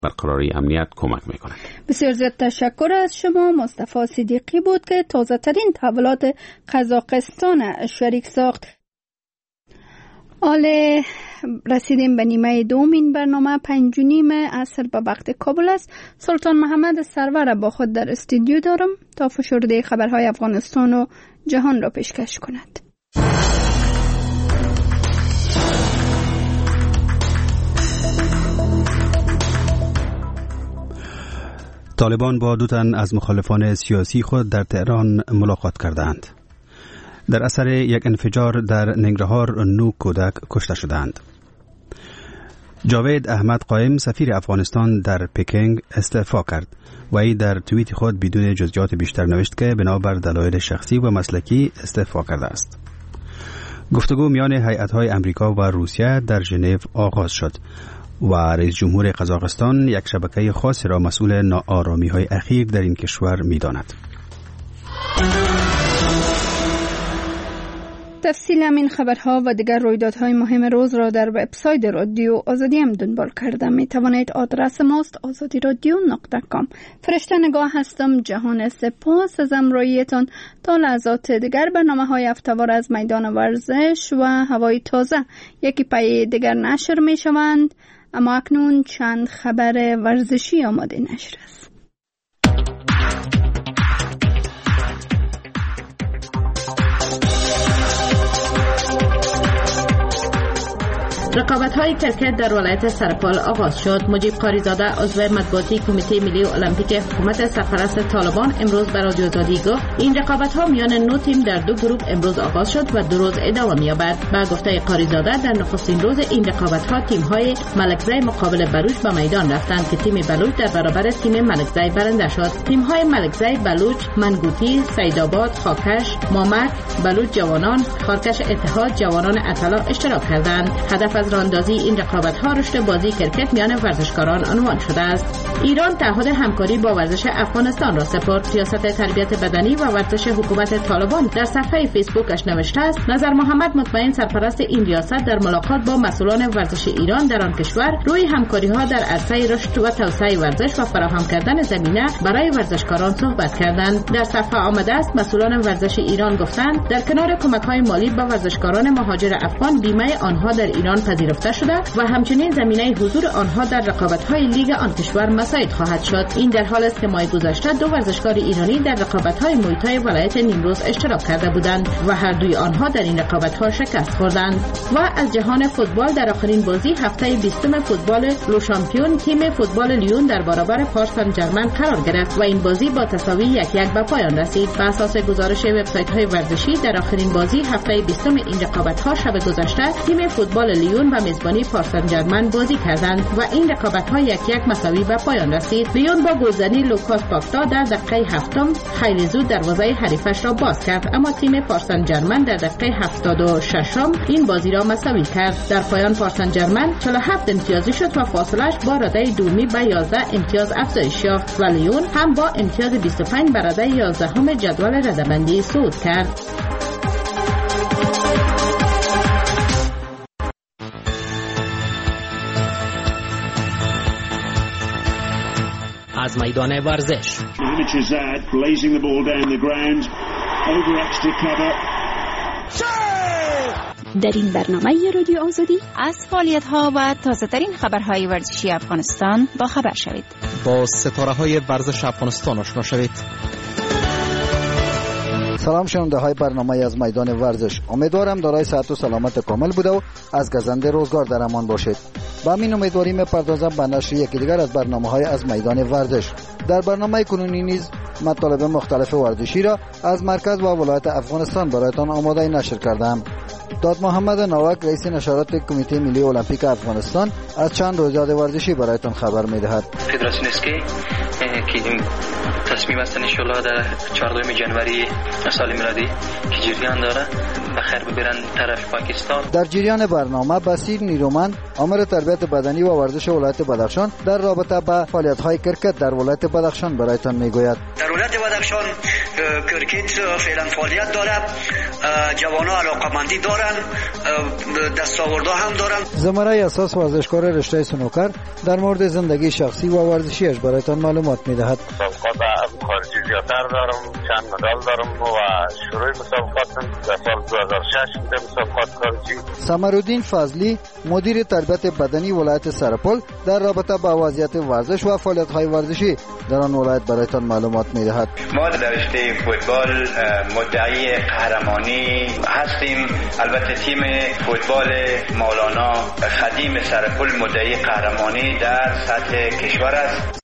برقراری امنیت کمک میکنند. بسیار زیاد تشکر از شما. مصطفی صدیقی بود که تازه ترین تحولات قزاقستان شریک ساخت. حالا رسیدیم به نیمه دوم این برنامه. 5:30 عصر به وقت کابل است. سلطان محمد سرور با خود در استودیو دارم تا فشرده خبرهای افغانستان و جهان را پیشکش کند. طالبان با 2 تن از مخالفان سیاسی خود در تهران ملاقات کردند. در اثر یک انفجار در ننگرهار 9 کودک کشته شدند. جاوید احمد قائم سفیر افغانستان در پکینگ استعفا کرد و ای در توییت خود بدون جزئیات بیشتر نوشت که بنابر دلایل شخصی و مسلکی استعفا کرده است. گفتگو میان هیئت‌های امریکا و روسیه در ژنو آغاز شد و رئیس جمهور قزاقستان یک شبکه خاصی را مسئول ناآرامی‌های اخیر در این کشور می‌داند. تفصیل همین خبرها و دیگر رویدادهای مهم روز را در وبسایت رادیو آزادی هم دنبال کرده می توانید. آدرس ماست azadiradio.com. فرشته نگاه هستم. جهان سپاس از همراهیتان. تا لحظات دیگر برنامه‌های هفته‌وار از میدان ورزش و هوای تازه یکی پای دیگر نشر می شوند. اما اکنون چند خبر ورزشی آماده نشر است. رقابت‌های کرکت در ولایت سرپال آغاز شد. مجیب قاریزاده عضو مطبوعاتی کمیته ملی المپیک حکومت سرپرست طالبان امروز به رادیو آزادی گفت این رقابت‌ها میان 9 تیم در 2 گروه امروز آغاز شد و 2 روز ادامه می‌یابد. با گفته قاریزاده در نخستین روز این رقابت‌ها تیم‌های ملکزی مقابل بلوچ به میدان رفتند که تیم بلوچ در برابر تیم ملکزی برنده شد. تیم‌های ملکزی، بلوچ، منگوتی، سیدآباد، خاکش، مامک، بلوچ جوانان، خارکش اتحاد، جوانان اطلا اشتراک کردند. هدف از راندازی این رقابت‌ها رشد بازی کرکت میان ورزشکاران عنوان شده است. ایران تعهد همکاری با ورزش افغانستان را سپرد. سیاست تربیت بدنی و ورزش حکومت طالبان در صفحه فیسبوکش نوشته است: نظر محمد مطمئن سرپرست این ریاست در ملاقات با مسئولان ورزش ایران در آن کشور روی همکاری‌ها در عرصه رشد و توسعه ورزش و فراهم کردن زمینه برای ورزشکاران صحبت کردند. در صفحه آمده است مسئولان ورزش ایران گفتند در کنار کمک‌های مالی به ورزشکاران مهاجر افغان بیمه آنها در ایران پذیرفته شده و همچنین زمینه حضور آنها در رقابت‌های لیگ آن کشور مساعد خواهد شد. این در حالی است که ماه گذشته 2 ورزشکار ایرانی در رقابت‌های موی تای ولایت نیمروز اشتراک کرده بودند و هر دوی آنها در این رقابت‌ها شکست خوردند. و از جهان فوتبال در آخرین بازی هفته 20 فوتبال لو شامپیون تیم فوتبال لیون در برابر پاریس سن ژرمن قرار گرفت و این بازی با تساوی 1-1 به پایان رسید. بر اساس گزارش وبسایت‌های ورزشی در آخرین بازی هفته 20 این رقابت‌ها شب گذشته تیم فوتبال لیون و میزبانی پاریس سن ژرمن بازی کردند و این رقابت‌ها 1-1 مساوی به پایان رسید. لیون با گلزنی لوکاس پاکتا در دقیقه 7 خیلی زود دروازه حریفش را باز کرد، اما تیم پاریس سن ژرمن در دقیقه 76 این بازی را مساوی کرد. در پایان پاریس سن ژرمن 47 امتیازی شد و فاصله‌اش با رده دومی به 11 امتیاز افزایش یافت و لیون هم با امتیاز 25 به رده 11 جدول رده‌بندی صعود کرد. از میدان ورزش در این برنامه رادیو آزادی از فعالیت‌ها و تازه‌ترین خبرهای ورزشی افغانستان با خبر شوید. با ستاره‌های ورزش افغانستان آشنا شوید. سلام شنونده های برنامه از میدان ورزش. امیدوارم دارای صحت و سلامت کامل بوده و از گزنده روزگار در امان باشید. با همین امیدواری می‌پردازم به نشر یکی دیگر از برنامه‌های از میدان ورزش. در برنامه کنونی نیز مطالب مختلف ورزشی را از مرکز و ولایت افغانستان برایتان آماده نشر کردم. داد محمد ناوک رئیس نشرات کمیته ملی المپیک افغانستان از چند رویداد ورزشی برایتان خبر می‌دهد. فدراسیون اسکی که تصمیم است ان شاء الله در 14 ژانویه سال میلادی که جریان داره بخیر ببرن طرف پاکستان. در جریان برنامه بصیر نیرومند امر تربیت بدنی و ورزش ولایت بدخشان در رابطه با فعالیت‌های کرکت در ولایت بدخشان برایتان میگوید. در ولایت بدخشان کرکت فعلا فعالیت داره، جوانان علاقمندی داره دارن، دستاوردها هم دارن. زمره اساس ورزشکار رشته سنوکر در مورد زندگی شخصی و ورزشیش برایتان معلومات میدهد. مسابقات خارجی زیادتر دارم، چند مدال دارم و شروع مسابقاتم در سال 2006 بوده مسابقات خارجی. سمرالدین فضلی مدیر تربیت بدنی ولایت سرپل در رابطه با وضعیت ورزش و فعالیت‌های ورزشی در آن ولایت برایتان معلومات میدهد. ما در رشته فوتبال مدعی قهرمانی هستیم. البته تیم فوتبال مولانا خدیم سرپل مدعی قهرمانی در سطح کشور است.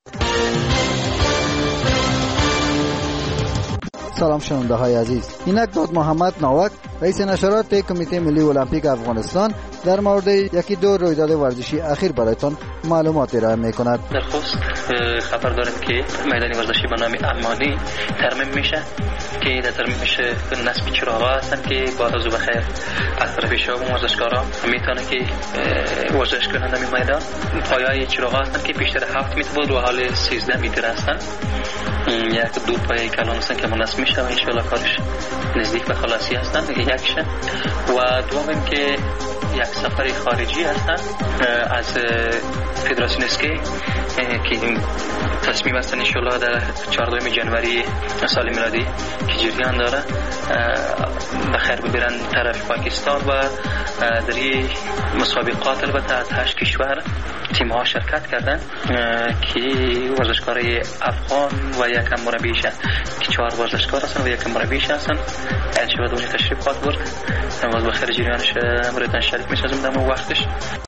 سلام شنونده های عزیز، اینک داد محمد ناوک رئیس نشرات کمیته ملی المپیک افغانستان در مورد یکی دو رویداد ورزشی اخیر برایتان معلومات ارائه می‌کند. در خصوص خبر داریم که میدان ورزشی به نام امانی ترمیم میشه که در ترمیم میشه نصب چراغا هستن که بعد از بخیر از طرف شما ورزشکارا میتونه که ورزش کنند در میدان. پایه‌های چراغا هستن که بیشتر 7 متر بود و حال 13 متر هستن. یک دو پایه کلان هستن که مناسب میشه و ان شاء الله کارش نزدیک به خلاصی هستن. یکشه و دوم که یک سفر خارجی هستن از فدراسیون اسکی که تصمیم هستن ان شاء الله در 14 ژانویه سال میلادی که جریان داره بخیر ببرن طرف پاکستان و در این مسابقات البته از 8 کشور تیم ها شرکت کردن که ورزشکارای افغان و یک مربیش که 4 ورزشکار هستن و یک مربیش هستن. ان شاء الله اونجا تشریف خواهد برد. نماز بخیر جریانش برایتان شریک می‌سازم در اون وقتش.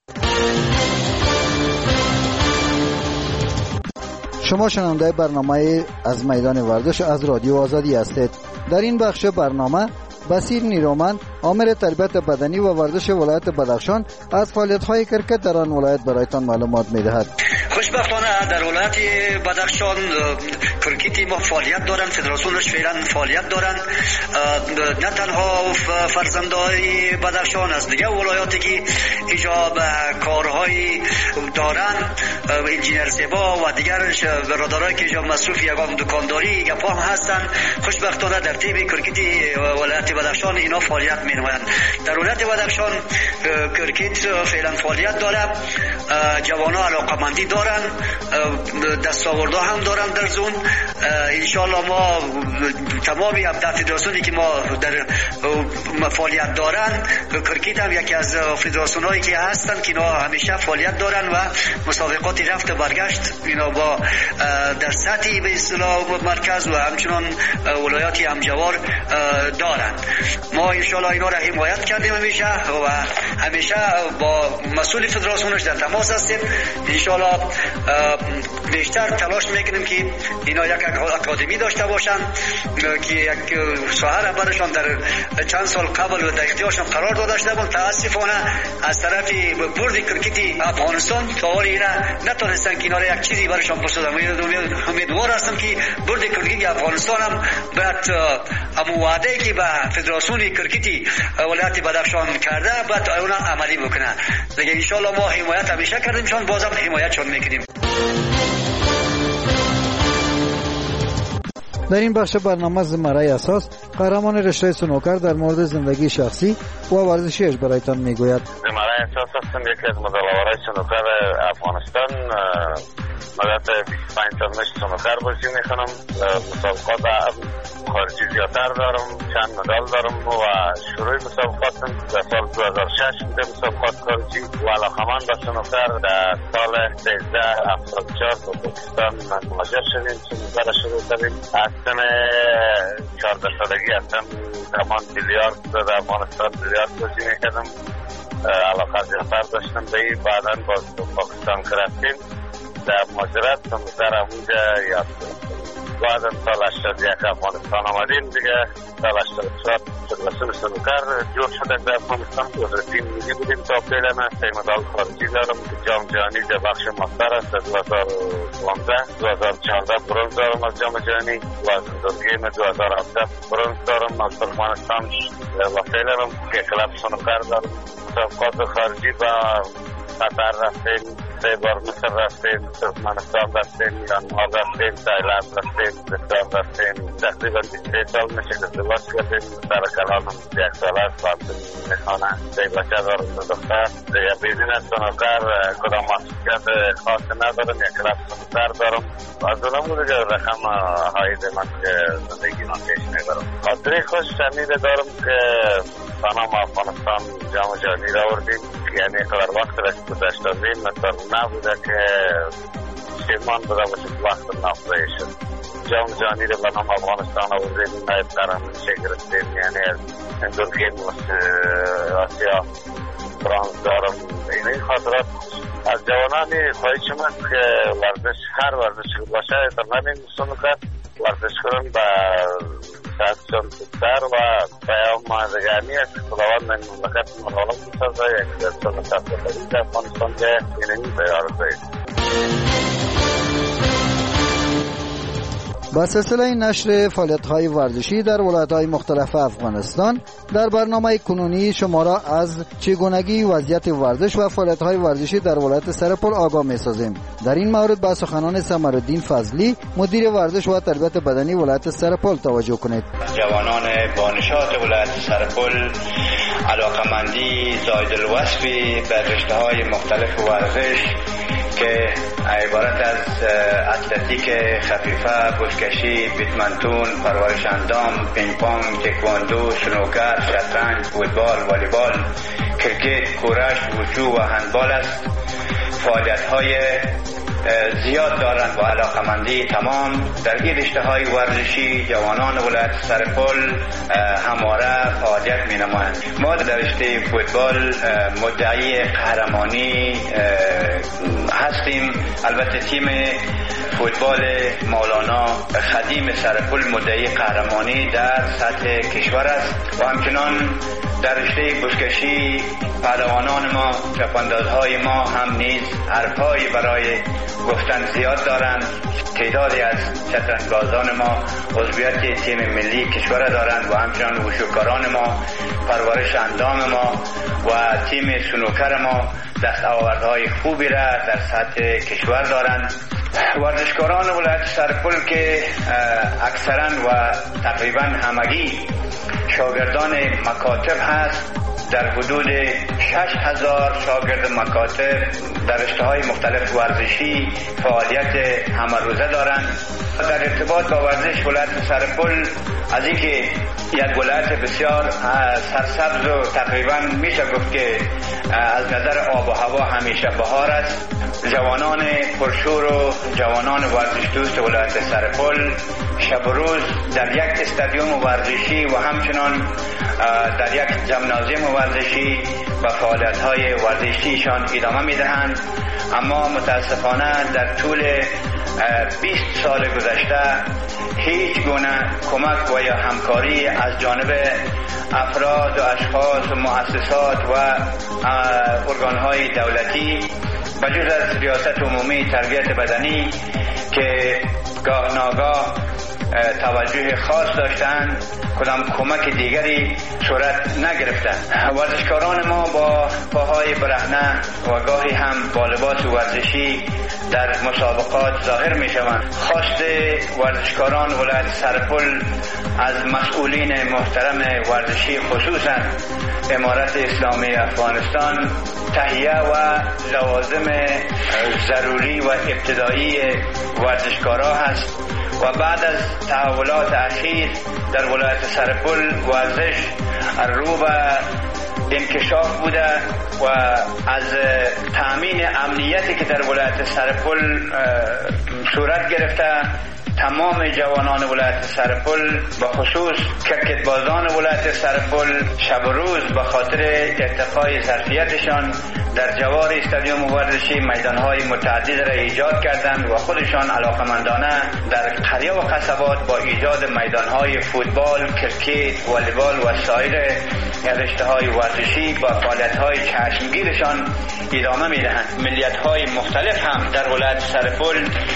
شما شنونده برنامه از میدان ورزش از رادیو آزادی هستید. در این بخش برنامه بصیر نیرومند عامل تربیت بدنی و ورزش ولایت بدخشان از فعالیت‌های کرکت در آن ولایت برایتان معلومات می‌دهد. خوشبختانه در ولایت بدخشان کرکتی ما فعالیت دارن، فدراسیونش فعلا فعالیت دارن. نه تنها فرزندای بدخشان از دیگه ولایاتی که اینجا کارهای دارن، انجینر زیبا و دیگر برادرایی که اینجا مصروف یگان دکانداری گپا هم هستن. خوشبختانه در تیم کرکتی ولایت بدخشان اینا فعالیت می‌نمایند. در ولایت بدخشان کرکت فعلا فعالیت داره. جوانان علاقمندی دارن، دستاوردها هم دارن در زون. انشالله ما تمامی فدراسیونی که ما در فعالیت دارن، کرکت هم یکی از فدراسیونایی که هستن که اینا همیشه فعالیت دارن و مسابقات رفت و برگشت اینا با در سطح به اصطلاح مرکز و همچنان ولایاتی همجوار دارن. ما انشالله اینا را حمایت کردیم همیشه و همیشه با مسئول فدراسیونش در تماس هستیم. انشالله بیشتر تلاش میکنیم که اینا یک اکادمی داشته باشن که یک ساحه برشان در چند سال قبل در اختیارشان قرار داده شده بود. متاسفانه از طرف بورد کرکتی افغانستان تا حالی اینا نتونستن که اینا را یک چیزی برشان بسازن. امیدوار هستم که بورد کرکتی افغانستان هم باید همون وعده که به فدراسیون کرکتی ولایت بدخشان کرده باید اون عملی بکنه. دیگه ان شاء الله ما حمایت همیشه کردیم، چون بازم حمایتشون میکنیم. در این بخش برنامه زمره اساس قهرمان رشته سنوکر در مورد زندگی شخصی و ورزشیش برایتان میگوید. زمره اساس هستم یکی از مدل‌آورای سنوکر افغانستان. مدت 25 سال مشت سنوکر بازی میکنم. مسابقات خارجی زیادتر دارم، چند مدال دارم و شروع مسابقاتم در سال 2006 بوده مسابقات خارجی و علاقمند به سنوکر. در سال 1374 با پاکستان مهاجر شدیم، سنوکر شروع کردیم. از سن 14 سالگی هستم زمان بیلیارد در افغانستان بیلیارد بازی میکردم. علاقه زیادتر داشتم به این. بعدا باز پاکستان رفتیم در مهاجرت سنوکر همونجا یاد کردم. بعد سال 81 افغانستان آمدیم دیگه. سال 84 فدراسیون سنوکر جور شده در افغانستان. تیم ملی بودیم تا فعلا. 3 مدال خارجی دارم. جام جهانی در بخش ماستر است. 2015 2014 برنز دارم از جام جهانی و گیم 2017 برنز دارم از ترکمنستان و فعلا هم که کلاب سنوکر دارم. مسابقات خارجی و قطر رفتیم. 3 بار مصر رفتیم، ترکمنستان رفتیم، میانمار رفتیم، تایلند رفتیم، پاکستان رفتیم. تقریبا 23 سال میشه که ازدواج کردیم. سر کلامم 1 سال است باید میخوانه. 3 بچه دارم، 2 دختر. دیگه بیزینس سنوکر کدام محصولیت خاصی ندارم، یک کلاس سنوکر دارم. از اونم بوده که رقم هایده من که زندگی من پیش میبرم. خاطری خوش شنیده دارم که سنام افغانستان جام جهانی را آوردیم، یعنی قدر وقت را که گذشت دادیم مثل نبوده که شیمان بوده باشه وقت نافذه شد. جام جهانی را به نام افغانستان آوردیم، نایب قهرمانی گرفتیم، یعنی از ترکیه آسیا برانز دارم. این خاطرات از جوانانی خواهی شما که ورزش هر ورزش باشه تمام سنوکر ورزش کنن به صحتشان بهتر و پیام دگرمی است که خداوند من مملکت مغالب بسازه یک درستان تفضلی در افغانستان که اینمی بیارده است. با سلسله نشر فعالیت‌های ورزشی در ولایت‌های مختلف افغانستان در برنامه کنونی شما را از چگونگی وضعیت ورزش و فعالیت‌های ورزشی در ولایت سرپل آگاه می‌سازیم. در این مورد به سخنان سمرالدین فضلی مدیر ورزش و تربیت بدنی ولایت سرپل توجه کنید. جوانان با نشاط ولایت سرپل علاقمندی زائد الوصفی به رشته‌های مختلف ورزش که عبارت از اتلتیک خفیفه، بشکشی، بیدمنتون، پرورش اندام، پینگ پونگ، تکواندو، سنوکر، شطرنج، فوتبال، والیبال، کرکت، کورش، وشو و هندبال است. فعالیت‌های زیاد دارند و علاقمندی تمام در این رشته‌های ورزشی جوانان ولایت سرپل همواره فعالیت می‌نمایند. ما در رشته فوتبال مدعی قهرمانی هستیم. البته تیم فوتبال مولانا خدیم سرپل مدعی قهرمانی در سطح کشور است و همچنان در رشته بشکشی پهلوانان ما، چپاندازهای ما هم نیز حرفهایی برای گفتن زیاد دارند. تعدادی از شطرنج‌بازان ما عضویت تیم ملی کشور دارند و همچنان وشوکاران ما، پرورش اندام ما و تیم سنوکر ما دستاوردهای خوبی را در سطح کشور دارند. ورزشکاران ولایت سرپل که اکثرا و تقریبا همگی شاگردان مکاتب هست، در حدود 6000 شاگرد مکاتب در رشته‌های مختلف ورزشی فعالیت همه روزه دارند. در ارتباط با ورزش ولایت سرپل از اینکه یک ولایت بسیار سرسبز و تقریبا میشه گفت که از نظر آب و هوا همیشه بهار است، جوانان پرشور و جوانان ورزش دوست ولایت سرپل شب و روز در یک استادیوم ورزشی و همچنان در یک ژیمنازیوم ورزشی و فعالیت‌های ورزشیشان ادامه می‌دهند. اما متاسفانه در طول 20 سال گذشته هیچ گونه کمک و یا همکاری از جانب افراد و اشخاص و مؤسسات و ارگان‌های دولتی بجز از ریاست عمومی تربیت بدنی که گاه ناگاه توجه خاص داشتند، کدام کمک دیگری صورت نگرفتند. ورزشکاران ما با پاهای برهنه و گاهی هم با لباس ورزشی در مسابقات ظاهر می شوند. خواست ورزشکاران ولایت سرپل از مسئولین محترم ورزشی خصوصا امارت اسلامی افغانستان تهیه و لوازم ضروری و ابتدایی ورزشکارا هست و بعد از تحولات اخیر در ولایت سرپل ورزش رو به انکشاف بوده و از تامین امنیتی که در ولایت سرپل صورت گرفته تمام جوانان ولایت سرپل به خصوص کرکتبازان ولایت سرپل شب و روز به خاطر ارتقای ظرفیتشان در جوار استادیوم ورزشی میدانهای متعدد را ایجاد کردند و خودشان علاقمندانه در قریه و قصبات با ایجاد میدانهای فوتبال، کرکت، والیبال و سایر رشته‌های ورزشی با فعالیت‌های چشمگیرشان ادامه می‌دهند. ملیت‌های مختلف هم در ولایت سرپل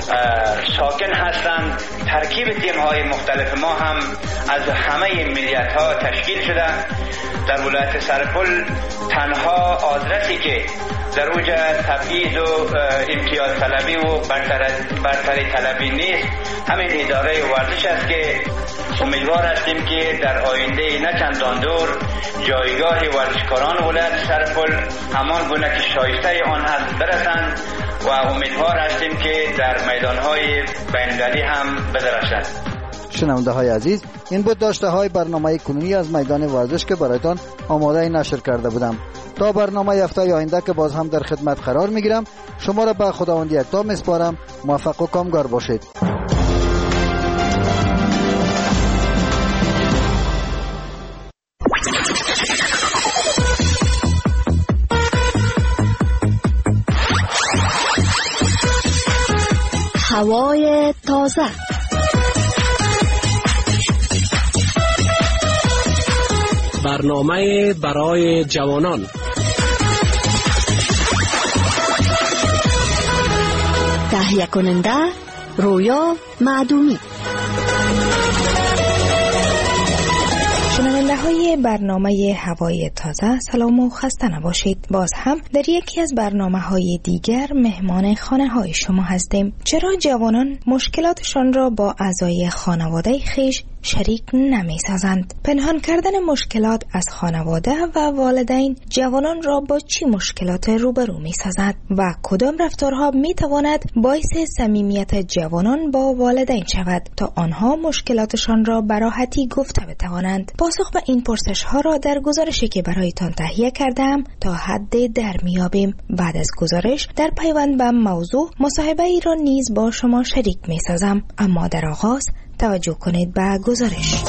ساکن هستند. ترکیب تیم های مختلف ما هم از همه ملیت ها تشکیل شده. در ولایت سرپل تنها آدرسی که در اوج تبعیض و امتیاز طلبی و برتری طلبی نیست همین اداره ورزش است که امیدوار هستیم که در آینده نه چندان دور جایگاه ورزشکاران ولایت سرپل همان گونه که شایسته آن هست برسند و امیدوار هستیم که در میدانهای بین‌المللی هم بدرخشند. شنونده های عزیز، این بود داشته های برنامه کنونی از میدان ورزش که برایتان آماده نشر کرده بودم. تا برنامه هفته آینده که باز هم در خدمت قرار میگیرم، شما را به خداوند یکتا میسپارم. موفق و کامگار باشید. هوای تازه، برنامه برای جوانان، تهیه کننده رویا معدومی. شنونده های برنامه هوای تازه، سلام و خسته نباشید. باز هم در یکی از برنامه های دیگر مهمان خانه های شما هستیم. چرا جوانان مشکلاتشان را با اعضای خانواده خویش شریک نمی سازند؟ پنهان کردن مشکلات از خانواده و والدین جوانان را با چی مشکلات روبرو می سازد و کدام رفتارها می تواند باعث صمیمیت جوانان با والدین شود تا آنها مشکلاتشان را به راحتی گفته بتوانند؟ پاسخ به این پرسش ها را در گزارشی که برایتان تهیه کردم تا حد در میابیم. بعد از گزارش در پیوند به موضوع مصاحبه ای را نیز با شما شریک می سازم. اما در آغاز توجه کنید به گزارش.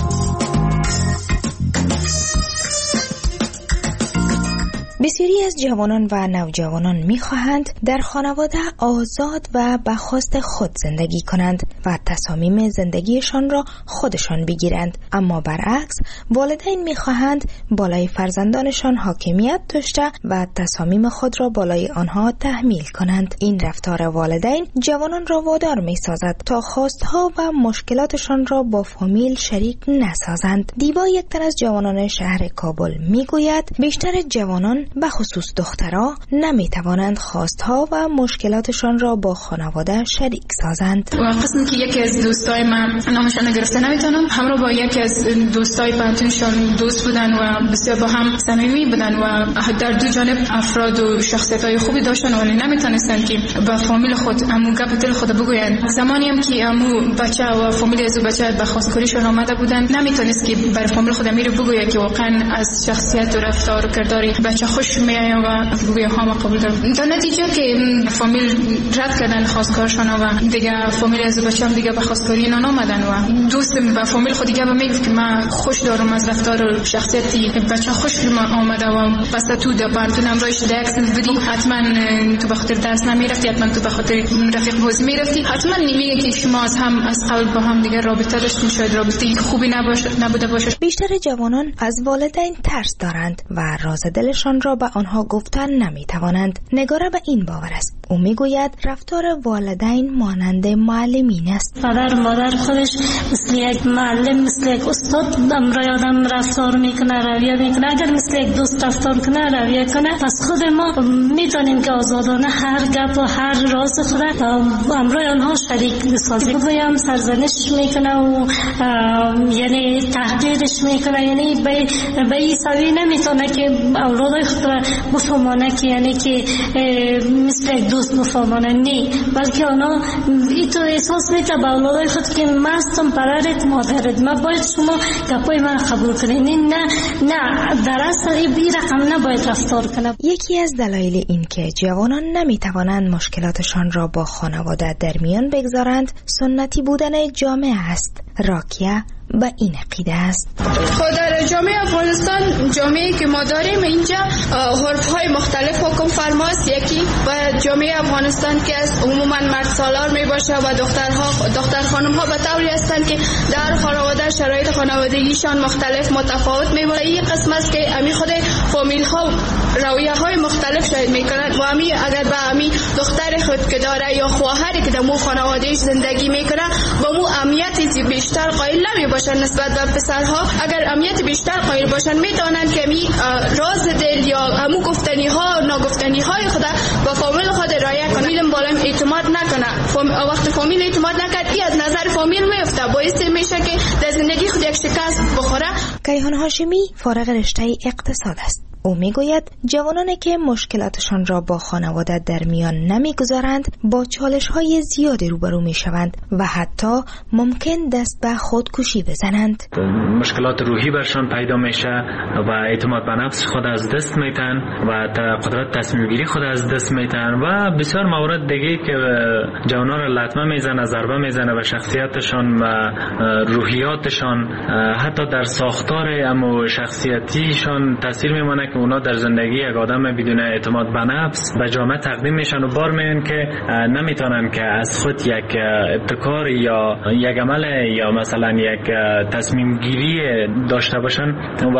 بسیاری از جوانان و نوجوانان می‌خواهند در خانواده آزاد و به خواست خود زندگی کنند و تصامیم زندگیشان را خودشان بگیرند، اما برعکس والدین می‌خواهند بالای فرزندانشان حاکمیت داشته و تصامیم خود را بالای آنها تحمیل کنند. این رفتار والدین جوانان را وادار می‌سازد تا خواستها و مشکلاتشان را با فامیل شریک نسازند. دیبا، یک تن از جوانان شهر کابل می‌گوید بیشتر جوانان به خصوص دخترها نمیتوانند خواستها و مشکلاتشان را با خانواده شریک سازند. و قسمی که یکی از دوستای من نامشان گرفته نمیتونم، همراه با یکی از دوستای پنتونشان دوست بودن و بسیار با هم صمیمی بودن و در دو جانب افراد و شخصیت‌های خوبی داشتن ولی نمیتونستن که با فامیل خود امو گپ دل خود بگویند. زمانی هم که امو بچه و فامیل از بچه به خواستگاریشون آمده بودن نمیتونست که بر فامیل خود امیر بگوید که واقعا از شخصیت و رفتار و کرداری بچه خوش میایم و بگویم ها ما قبول دارم. در نتیجه که فامیل رد کردن خواستگارشان و دیگه فامیل از بچه‌ام دیگه به خواستگاری اینا آمدن و دوست با فامیل خود دیگه میگفت که من خوش دارم از رفتار و شخصیتی بچه خوش آمده و پس تو در پانتون امروز درس بدی حتما تو به خاطر درس نمیرفتی، حتما تو به خاطر رفیق بازی میرفتی، حتما نمیگه که شما از قبل با هم دیگه رابطه داشتین، شاید رابطه خوبی نبوده باشه. بیشتر جوانان از والدین ترس دارند و راز دلشان را به آنها گفتن نمیتوانند. نگاره به این باور است. او میگوید رفتار والدین مانند معلمین است. پدر مادر خودش مثل یک معلم، مثل یک استاد برای آدم رفتار میکنه، رویه میکنه. اگر مثل یک دوست رفتار کنه، رویه کنه، پس خود ما میتونیم که آزادانه هر گپ و هر راز خود امروی آنها شریک بسازیم. بگویم سرزنش میکنه و یعنی تحقیرش میکنه، یعنی به این سوی نمیتونه که اولادای خود بفهمانه که یعنی که مثل یک دوست بفهمانه، نه، بلکه آنها این تو احساس میده به اولادای خود که من هستم پدرت مادرت، من باید شما گپای من قبول کنید. نه در اصل این رقم نباید رفتار کنم. یکی از دلایل این که جوانان نمیتوانند مشکلاتشان را با خانواده در میان بگذارند سنتی بودن جامعه است. راکیه به این عقیده است. در جامعه افغانستان، جامعه که ما داریم اینجا حرف‌های مختلف حکم فرماست. یکی و جامعه افغانستان که از عموما مرد سالار می باشه و دختر خانم‌ها به طوری هستند که در خانواده شرایط خانوادگیشان مختلف متفاوت می باشه. این قسم است که امی خود فامیل ها رویه های مختلف شاید میکنند و امی اگر به امی دختر خود که داره یا خواهری که در مو خانوادهش زندگی میکنه با مو اهمیتی بیشتر قائل نمی باشن نسبت به پسرها. اگر اهمیت بیشتر قائل باشن میتونن که می راز دل یا همو گفتنی ها ناگفتنی های خود با فامیل خود رعایت کنه. فامیل بالام اعتماد نکنه، وقت فامیل اعتماد نکرد ای از نظر فامیل میفته، باعث میشه که در زندگی خود یک شکست بخوره. کیهان هاشمی فارغ رشته اقتصاد است. او میگوید جوانانی که مشکلاتشان را با خانواده در میان نمیگذارند با چالش‌های زیادی روبرو میشوند و حتی ممکن دست به خودکشی بزنند. مشکلات روحی برشان پیدا میشه و اعتماد به نفس خود از دست میتن و قدرت تصمیم گیری خود از دست میتن و بسیار موارد دیگه که جوانان را لطمه میزنه، ضربه میزنه و شخصیتشان و روحیاتشان حتی در ساختار اما شخصیتیشان تاثیر میمونه که اونا در زندگی یک آدم بدون اعتماد به نفس به جامعه تقدیم میشن و بار میان که نمیتونن که از خود یک ابتکار یا یک عمل یا مثلا یک تصمیم گیری داشته باشن و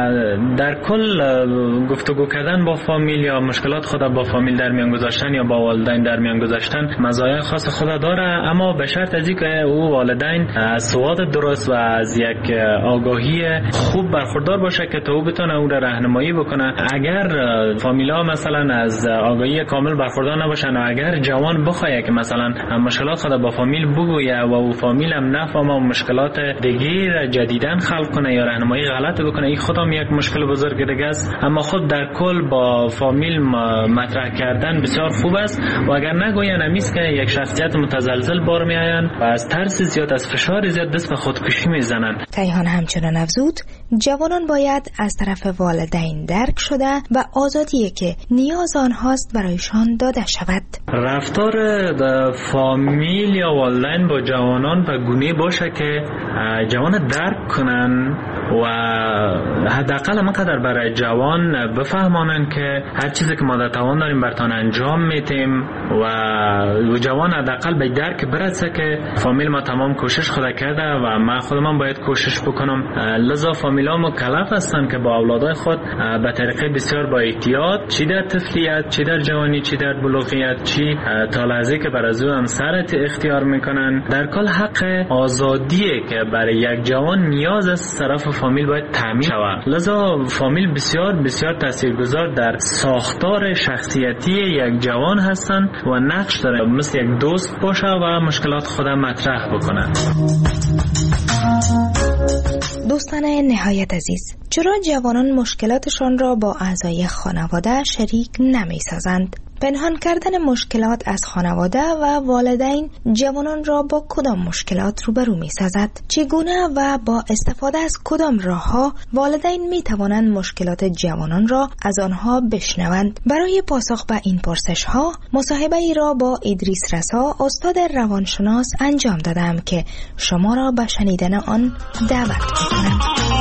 در کل گفتگو کردن با فامیل یا مشکلات خود با فامیل در میان گذاشتن یا با والدین در میان گذاشتن مزایای خاص خود داره، اما به شرط از اینکه او والدین از سواد درست و از یک آگاهی خوب برخوردار باشه که تو بتونه اون را راهنمایی بکنه. اگر فامیلا مثلا از آگاهی کامل برخوردار نباشن و اگر جوان بخواد که مثلا مشکلات خود با فامیل بگویه و او فامیل هم نفهمه و مشکلات دیگه جدیدن خلق کنه یا راهنمایی غلط بکنه، این خودم یک مشکل بزرگ دیگه است. اما خود در کل با فامیل مطرح کردن بسیار خوب است و اگر نگوین امیست که یک شخصیت متزلزل بار میآیند و از ترس زیاد از فشار زیاد دست به خودکشی میزنند. کیهان همچنان افزود جوانان باید از طرف والدین درک شده و آزادی که نیاز آنهاست برایشان داده شود. رفتار فامیل یا والدین با جوانان به گونه باشه که جوان درک کنن و حداقل مقدر برای جوان بفهمانن که هر چیزی که ما در توان داریم برتان انجام میتیم و جوان حداقل به درک برسه که فامیل ما تمام کوشش خود کرده و من خودم باید کوشش بکنم. لذا فامیلا مکلف هستن که با اولادای خود به طریقه بسیار با احتیاط، چی در طفلیت، چی در جوانی، چی در بلوغیت، چی تا لحظه که بر از او همسرت اختیار میکنن، در کل حق آزادیه که برای یک جوان نیاز از طرف فامیل باید تامین شود. لذا فامیل بسیار بسیار تاثیرگذار در ساختار شخصیتی یک جوان هستند و نقش داره مثل یک دوست باشه و مشکلات خودم مطرح بکنه. دوستان نهایت عزیز، چرا جوانان مشکلاتشان را با اعضای خانواده شریک نمی سازند؟ پنهان کردن مشکلات از خانواده و والدین جوانان را با کدام مشکلات روبرو می سازد؟ چگونه و با استفاده از کدام راه‌ها والدین می توانند مشکلات جوانان را از آنها بشنوند؟ برای پاسخ به این پرسش‌ها مصاحبه ای را با ادریس رسا استاد روانشناس انجام دادم که شما را به شنیدن آن دعوت می‌کنم.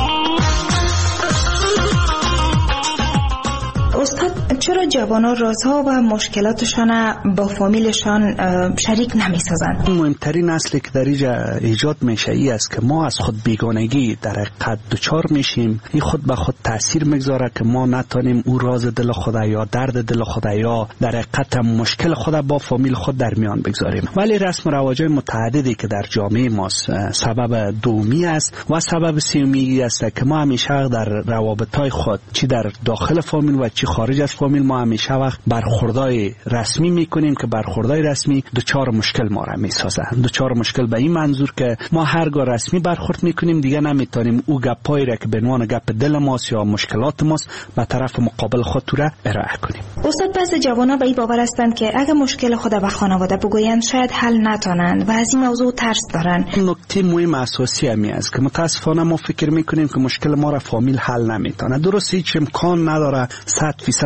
استاد، چرا جوانان رازها و مشکلاتشان با فامیلشان شریک نمی‌سازند؟ مهمترین اصلی که در اینجا ایجاد میشه ای است که ما از خود بیگانگی در حقیقت دچار میشیم. این خود به خود تاثیر میگذاره که ما نتونیم او راز دل خود یا درد دل خود یا در حقیقت مشکل خود با فامیل خود در میان بگذاریم. ولی رسم و رواج‌های متعددی که در جامعه ما سبب دومی است و سبب سومی است که ما همیشه در روابط‌های خود چی در داخل فامیل و چی خارج از فامیل ما همیشه وقت برخوردای رسمی میکنیم که برخوردای رسمی دوچار مشکل ما را میسازه. دوچار مشکل به این منظور که ما هرگاه رسمی برخورد میکنیم دیگه نمیتونیم او گپایی را که به عنوان گپ دل ماست یا مشکلات ماست به طرف مقابل خود را ارائه کنیم. استاد، بعضی جوانان به این باور هستند که اگه مشکل خود به خانواده بگویند شاید حل نتونند و از این موضوع ترس دارند. نکته مهم اساسی همی است که متاسفانه ما فکر میکنیم که مشکل ما را فامیل حل نمیتونه. درست هیچ امکان نداره 100% مشکلات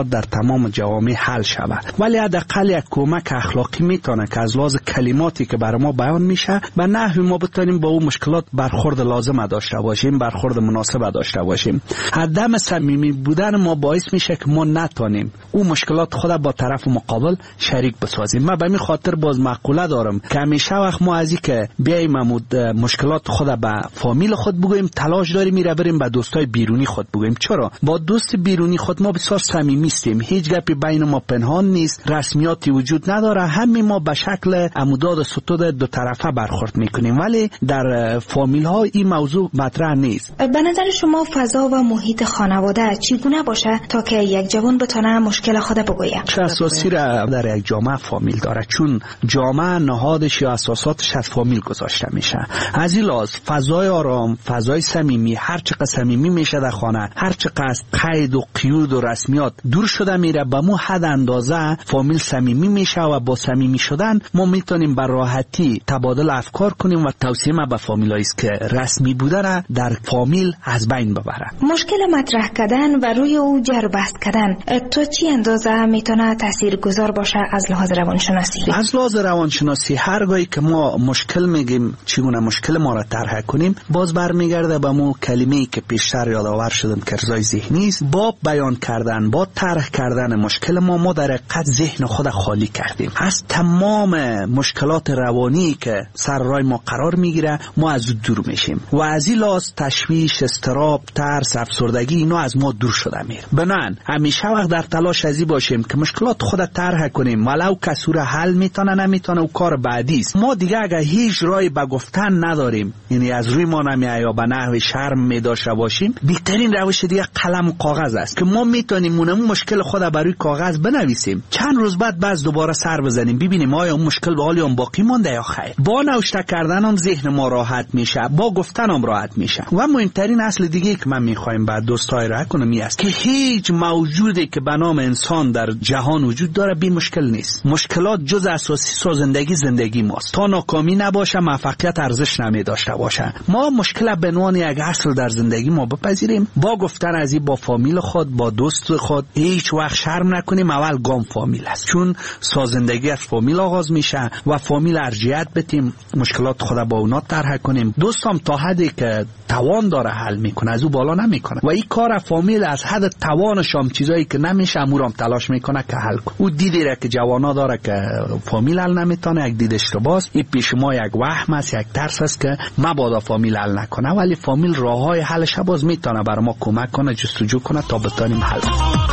مشکلات در تمام جوامع حل شود، ولی حداقل یک کمک اخلاقی میتونه که از لحاظ کلماتی که بر ما بیان میشه به نحوی ما بتونیم با اون مشکلات برخورد لازم داشته باشیم، برخورد مناسب داشته باشیم. عدم صمیمی بودن ما باعث میشه که ما نتونیم اون مشکلات خود با طرف مقابل شریک بسازیم. من به این خاطر باز مقوله دارم که همیشه وقت ما از اینکه بیایم مشکلات خود به فامیل خود بگوییم تلاش داریم میره بریم به دوستای بیرونی خود بگوییم. چرا؟ با دوست بیرونی خود ما بسیار صمیمی هستیم، هیچ گپی بین ما پنهان نیست، رسمیاتی وجود نداره، همین ما به شکل عموداد ستود دو طرفه برخورد میکنیم، ولی در فامیل ها این موضوع مطرح نیست. به نظر شما فضا و محیط خانواده چگونه باشه تا که یک جوان بتونه مشکل خود بگوید؟ چه اساسی را در یک جامعه فامیل داره، چون جامعه نهادش یا اساساتش از فامیل گذاشته میشه. از این لحاظ فضای آرام، فضای صمیمی، هر چقدر صمیمی میشه در خانه، هر چقدر از قید و قیود و رسمیات دور شده میره، به مو حد اندازه فامیل صمیمی میشه و با صمیمی شدن ما میتونیم به راحتی تبادل افکار کنیم و توصیه ما به فامیلایی است که رسمی بودن در فامیل از بین ببره. مشکل مطرح کردن و روی او جر بحث کردن تو چی اندازه میتونه تاثیرگذار باشه از لحاظ روانشناسی؟ از لحاظ روانشناسی هرگاهی که ما مشکل میگیم چگونه مشکل ما را طرح کنیم، باز برمیگرده به مو کلمه‌ای که پیشتر یادآور شدم که رضای ذهنی است. با بیان کردن، با طرح کردن مشکل ما در حقیقت ذهن خود خالی کردیم از تمام مشکلات روانی که سر راه ما قرار میگیره، ما از دور میشیم و از این لحاظ تشویش، اضطراب، ترس، افسردگی اینا از ما دور شده میره. بنابراین همیشه وقت در تلاش ازی باشیم که مشکلات خود طرح کنیم، ولو کسور حل میتونه نمیتونه و کار بعدی است. ما دیگه اگه هیچ راهی به گفتن نداریم، یعنی از روی ما نمیاد یا به نحو شرم میداشته باشیم، بهترین روش دیگه قلم و کاغذ است که ما میتونیم اون مشکل خود بر روی کاغذ بنویسیم، چند روز بعد باز دوباره سر بزنیم ببینیم آیا اون مشکل به حال باقی مونده یا خیر. با نوشته کردن هم ذهن ما راحت میشه، با گفتن هم راحت میشه. و مهمترین اصل دیگه که من میخوایم بعد دوستای را کنم است که هیچ موجودی که به نام انسان در جهان وجود داره بی مشکل نیست. مشکلات جز اساسی سازندگی زندگی ماست. تا ناکامی نباشه موفقیت ارزش نمی داشته باشه. ما مشکل به عنوان یک اصل در زندگی ما بپذیریم، با گفتن از این با فامیل خود، با دوست خود هیچ وقت شرم نکنیم. اول گام فامیل است، چون سازندگی از فامیل آغاز میشه و فامیل ارجحیت بدیم، مشکلات خود با اونا طرح کنیم. دوستم تا حدی که توان داره حل میکنه، از او بالا نمیکنه و این کار فامیل از حد توانش هم چیزایی که نمیشه امورام تلاش میکنه که حل کنه. او دیدی را که جوانا داره که فامیل حل نمیتونه، یک دیدش رو باز این پیش ما یک وهم است، یک ترس است که مبادا فامیل حل نکنه، ولی فامیل راههای حلش باز میتونه برای ما کمک کنه، جستجو کنه تا بتونیم حل کنیم.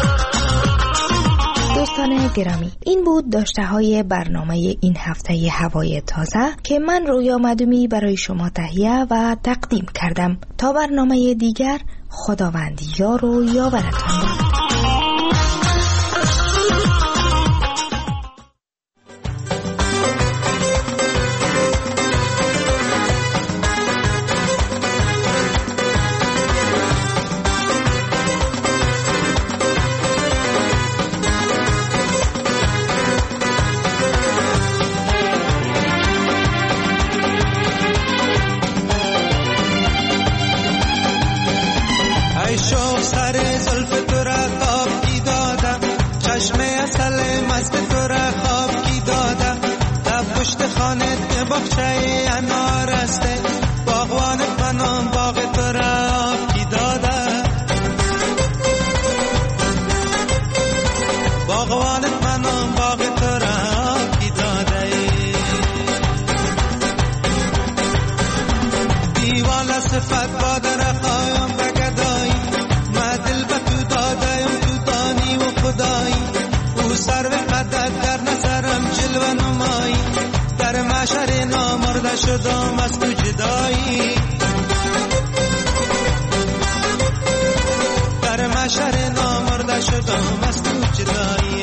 دوستان گرامی، این بود داشته های برنامه این هفته هوای تازه که من رویا مدومی برای شما تهیه و تقدیم کردم. تا برنامه دیگر، خداوند یار و یاورتان باد. شدم از تو جدایی، در محشر نامرده شدم از تو جدایی.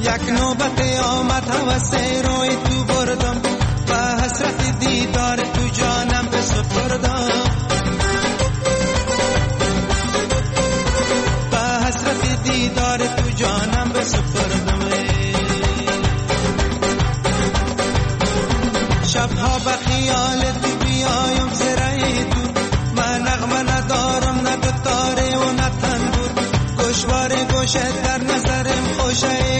یک نوبت آمد هوس روی تو بردم و حسرت دیدار تو جانم بسپردم و حسرت دیدار تو جانم بسپردم شبها به خیال تو بیایم زرعی تو من نغمه ندارم نه دوتاره و نه تنبور گوشوار گوشه در نظرم خوشه